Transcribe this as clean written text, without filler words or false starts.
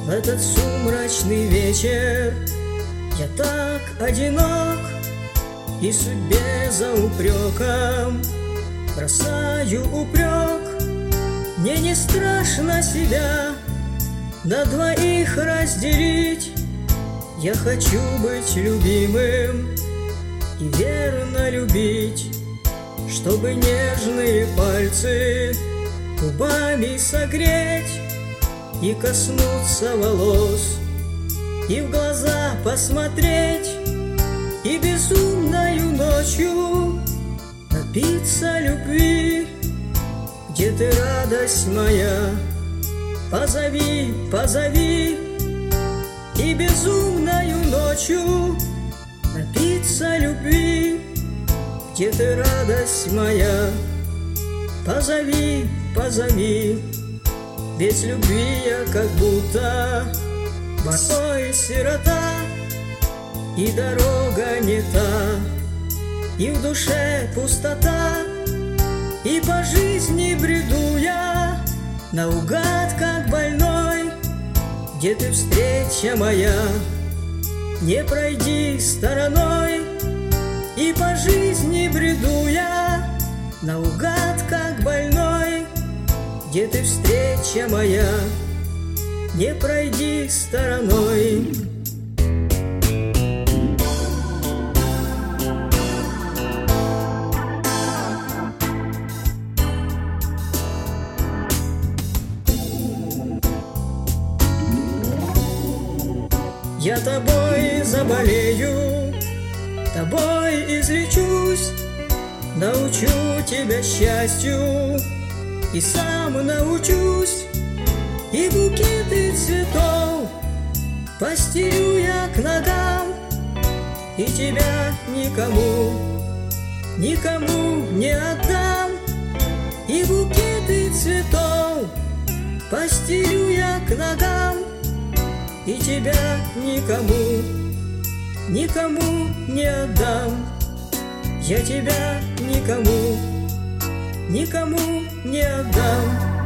В этот сумрачный вечер я так одинок, и судьбе за упреком бросаю упрек. Мне не страшно себя на двоих разделить. Я хочу быть любимым и верно любить, чтобы нежные пальцы губами согреть и коснуться волос, и в глаза посмотреть, и безумною ночью напиться любви. Где ты, радость моя? Позови, позови. И безумною ночью напиться любви. Где ты, радость моя? Позови, позови. Без любви я как будто босой сирота, и дорога не та, и в душе пустота, и по жизни бреду я наугад, как больной. Где ты, встреча моя? Не пройди стороной. И по жизни бреду я наугад, как больной. Где ты, встреча моя? Не пройди стороной. Я тобой заболею, тобой излечусь, научу тебя счастью и сам научусь. И букеты цветов постелю я к ногам, и тебя никому, никому не отдам. И букеты цветов постелю я к ногам, и тебя никому, никому не отдам. Я тебя никому, никому не отдам.